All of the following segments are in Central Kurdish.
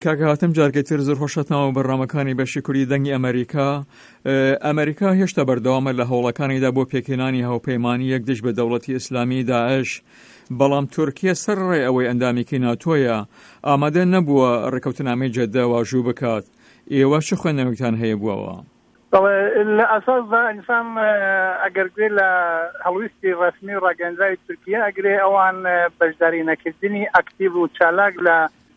کاکە هاتم جارگەیتر زۆر خۆشەتنەوە بەڕامەکانی بەشی کوردی دەنگی ئەمریکا هێشتا بەردەوامە لە هەوڵەکانیدا بۆ پێکهێنانی هاوپەیمانی یەکدیش بە دەوڵەتی ئیسلامی داعش، بەڵام تورکیا سەرڕێ ئەوەی ئەندامێکی ناتۆیە ئامادە نەبووە ڕێکەوتنامەی جەددە واژوو بکات. ئێوە چ خوێندنەوەیتان هەیە بووەوە؟ لە ئاساسدا ئینسان ئەگەر گوێ لە هەڵویستی ڕسمی ڕاگەنجاوی تورکیا ئەگرێ ئەوان بەشداری نەکردنی ئاکتیڤ و چالاک لە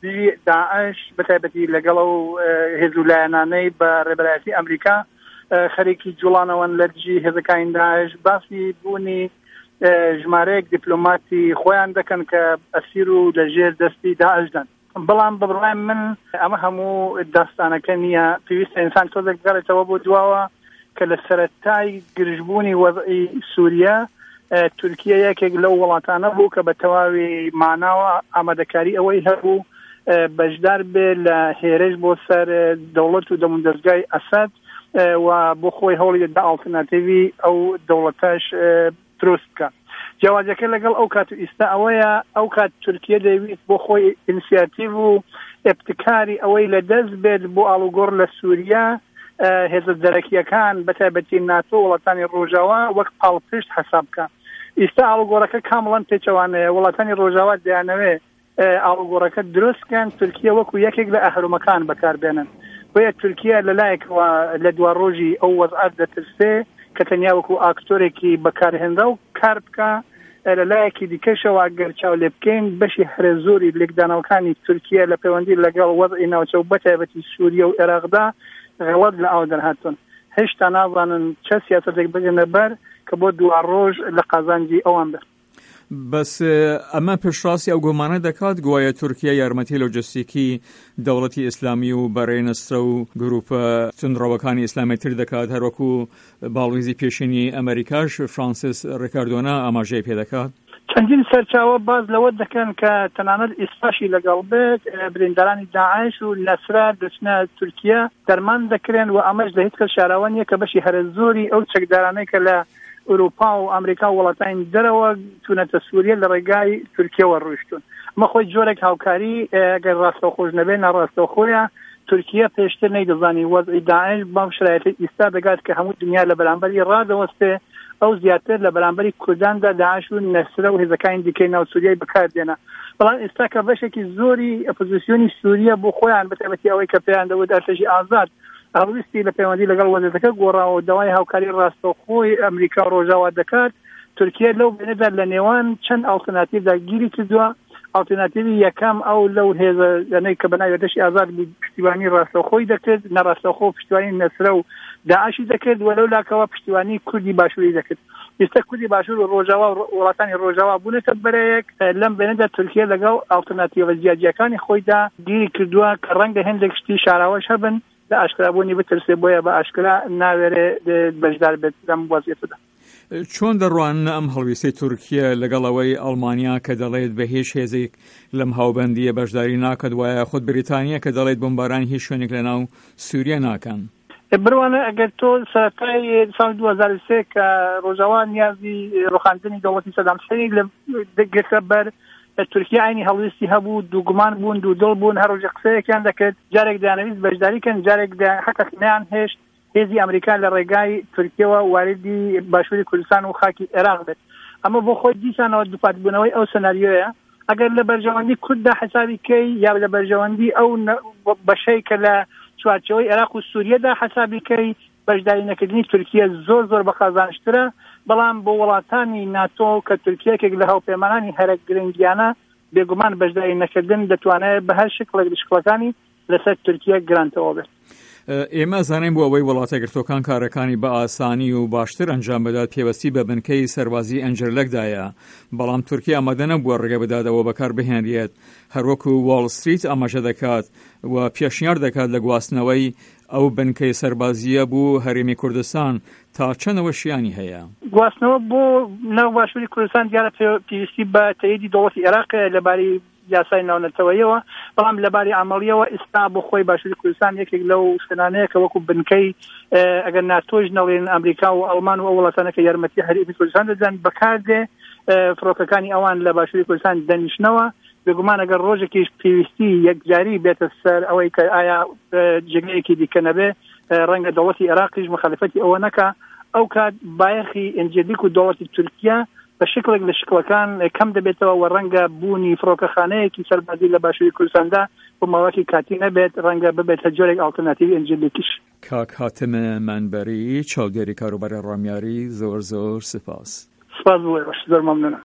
داعش بەتایبەتی لەگەڵ ئەو هێزولایەنانەی بە ڕێبەرایەتی ئەمریکا خەریکی جوڵانەوەن لە دژی هێزەکانی داعش باسی بوونی ژمارەیەک دیپلۆماتی خۆیان دەکەن کە ئەسیر و لەژێر دەستی داعشدان. بەڵام بەڕای من ئەمە هەموو داستانەکە نییە. پێویستە ئینسان تۆزێک بگەڕێتەوە بۆ دواوە کە لە سەرەتای گرژبوونی وەضعی سووریا تورکیا یەکێک لەو وڵاتانە بوو کە بە تەواوی ماناوە ئامادەکاری ئەوەی هەبوو بەشدار بێ لە هێرش بۆ سەر دەوڵەت و دەموندەزگای ئەسەد و بۆ خۆی هەوڵی دا ئالتەرناتیڤی ئەو دەوڵەتەش دروست بکە. جیاوازەکە لەگەڵ ئەو کات و ئیستا ئەوەیە ئەو کات تورکیا دەیویست بۆ خۆی ئینسیاتیڤ و ئێبتکاری ئەوەی لە دەست بێت بۆ ئاڵوگۆڕ لە سووریا هێزە دەرەکیەکان بەتایبەتی ناتۆ وڵاتانی ڕۆژاوا وەک پاڵپشت حەساب بکە. ئیستا ئاڵوگۆڕەکە کامڵەن پێچەوانەیە. وڵاتانی ڕۆژاوا دەیانەوێ ئاڵوگۆڕەکە دروستکەن تورکیا وەکو یەکێک لە ئەهرمەکان بەکاربێنن. بۆیە تورکیا لەلایەکەوە لە دوا ڕۆژی ئەو وەزعەت دەترسێ کە تەنیا وەکو ئاکتۆرێکی بەکارهێنرا و کار بکە. لەلایەکی دیکەشەوە گەر چاو لێ بکەین بەشی هەرە زۆری لێکدانەوەکانی تورکیا لە پەیوەندی لەگەڵ وەضعی ناوچە و بەتایبەتی سووریا و عێراقدا غەڵەت لە ئاو دەرهاتون. هێشتا نازانن چە سیاسەتێک بگەنە بەر کە بۆ دوا ڕۆژ لە قازانجی ئەوان بێت. بەس ئەمە پێشڕاستی ئەو گومانە دەکات گوایە تورکیا یارمەتی لۆجستیکی دەوڵەتی ئیسلامی و بەڕێنەسترە و گروپە تونڕەوەکانی ئیسلامی تر دەکات، هەروەکو باڵویزی پێشینی ئەمریکاش فرانسیس ڕیکاردۆنا ئاماژەی پێ دەکات. چەندین سەرچاوە باز لەوە دەکەن کە تەنانەت ئیسپاشی لەگەڵ بێت بریندارانی داعش و نەسرا دەچنە تورکیا دەرمان دەکرێن و ئەمەش لە هیچ کەس شاراوە نییە کە بەشی هەرە زۆری ئەو چەکدارانەی کە لە ئەوروپا و ئەمریکا و وڵاتانی دەرەوە چوونەتە سووریا لە ڕێگای تورکیاوە ڕۆیشتون. ئەمە خۆی جۆرێک هاوکاری ئەگەر ڕاستەوخۆش نەبێ ناڕاستەوخۆیە. تورکیا پێشتر نەیدەزانی وەزعی داعش بەم شرایەتی ئیستا دەگات کە هەموو دنیا لە بەرامبەری ڕادەوەستێ ئەو زیاتر لە بەرامبەری کورداندا داعش و نەسرە و هێزەکانی دیکەی ناو سووریای بەکاردێنە. بەڵام ئێستا کە بەشێکی زۆری ئۆپۆزیسیۆنی سووریا بۆ خۆیان بەتایبەتی ئەوەی کە پێیان دەوت ئەرتەشی ئازاد هەڵویستی لە پەیوەندی لەگەڵ وەزارەتەکە گۆڕاوە داوای هاوکاری ڕاستەوخۆی ئەمریکا و ڕۆژاوا دەکات. تورکیا لەو بینەدا لە نێوان چەند ئالتەرناتیڤدا گیری کردووە. ئالتەرناتیڤی یەکەم ئەو لەو هێزانەی کە بەناوی ئەرتەشی ئازاد پشتیوانی ڕاستەوخۆی دەکرد، نەڕاستەوخۆ پشتیوانی نەسرە و داعشی دەکرد و لەو لاکەوە پشتیوانی کوردی باشووری دەکرد. ئێستا کوردی باشوور و ڕۆژاوا و وڵاتانی ڕۆژاوا بوونەتە بەرەیەک. لەم بینەدا تورکیا لەگەڵ ئالتەرناتیڤە جیاجیەکانی خۆیدا گیری کردووە کە ڕەنگە هەندێک شتی شاراوەش هەبن لە ئاشکرابوونی بترسێ بۆیە بە ئاشکرا ناوێرێ بەشدار بێت لەم وەزعیەتەدا. چۆن دەڕوانن ئەم هەڵویستەی تورکیا لەگەڵ ئەوەی ئەڵمانیا کە دەڵێت بە هیچ هێزێک لەم هاوبەندیە بەشداری ناکات وایە خۆت بریتانیا کە دەڵێت بۆمبارانی هیچ شوێنێک لەناو سووریا ناکەن؟ بڕوانە ئەگەر تۆ سەرەتای ساڵی 2003 کە ڕۆژاوا نیازی ڕوخاندنی دەوڵەتی سەدام حوسێنی گرتە بەر تورکیا عینی هەڵویستی هەبوو، دووگومان بوون، دوودڵ بوون، هەر ڕۆژێ قسەیەکیان دەکرد، جارێک دەیانەویست بەشداریکەن، جارێک حەقەق نەیان هێشت هێزی ئەمریکا لە ڕێگای تورکیاوە واردی باشووری کوردستان و خاکی عێراق بێت. ئەمە بۆ خۆی دیسانەوە دووپاتبوونەوەی ئەو سەناریۆیە. ئەگەر لە بەرژەوەندی کورددا حسابی کەی یا لە بەرژەوەندی ئەو بەشەی کە لە چوارچەوەی عێراق و سووریەدا حسابی کەی بەشداری نەکردنی تورکیا زۆر بە قازانشترە. بەڵام بۆ وڵاتانی ناتۆ کە تورکیەکێک لە هاوپەیمانانی هەرە گرنگیانە بێگومان بەشداری نەکردن دەتوانێت بە هەر شکڵێک شکڵەکانی لەسەر تورکیا گرانتەوە بێت. ئێمە زانین بۆ ئەوەی وڵاتە گرتوەکان کارەکانی بە ئاسانی و باشتر ئەنجام بدات پێوەستی بە بنکەی سەربازی ئەنجەرلەکدایە، بەڵام تورکیا ئامادە نەبووە ڕێگە بداتەوە بەکار بهێنرێت. هەروەکو واڵ ستریت ئاماژە دەکات و پێشنیار دەکات لە گواستنەوەی ئەو بنکەی سەربازیە بوو هەرێمی کوردستان تا چەندەوە شیانی هەیە. گواستنەوە بۆ ناو باشووری کوردستان دیارە پێویستی بە تەییدی دەوڵەتی عێراق لەباری یاسای ناونەتەوەیەوە، بەڵام لەباری عملیەوە ئێستا بۆ خۆی باشووری کوردستان یەکێک لەو شتانەیە کە وەکو بنکەی ئەگەر ناتۆژ نەڵێن ئەمریکا و ئەڵمان و ئەو وڵاتانە کە یارمەتی هەرێمی کوردستان دەدەن بەکاردێ فڕۆکەکانی ئەوان لە باشووری کوردستان دەنیشنەوە بێگومان ئەگەر ڕۆژێکیش پێویستی یەکجاری بێتە سەر ئەوەی کە ئایا جێگەیەکی دیکە نەبێ ڕەنگە دەوڵەتی عێراقیش مخالفەتی ئەوە نەکا ئەو کات بایەخی ئەنجلیک و دەوڵەتی تورکیا بە شکلێک لە شکلەکان کەم دەبێتەوە و ڕەنگە بوونی فڕۆکەخانەیەکی سەربازی لە باشووری کوردستاندا بۆ ماوەکی کاتی نەبێت ڕەنگە ببێتە جۆرێک ئالتەرناتیڤی ئەنجلیکیش. کاک حاتمە مەنبەری چاودێری کاروباری ڕامیاری زۆر سپاس. سپاس بۆ زۆر مەمنونە.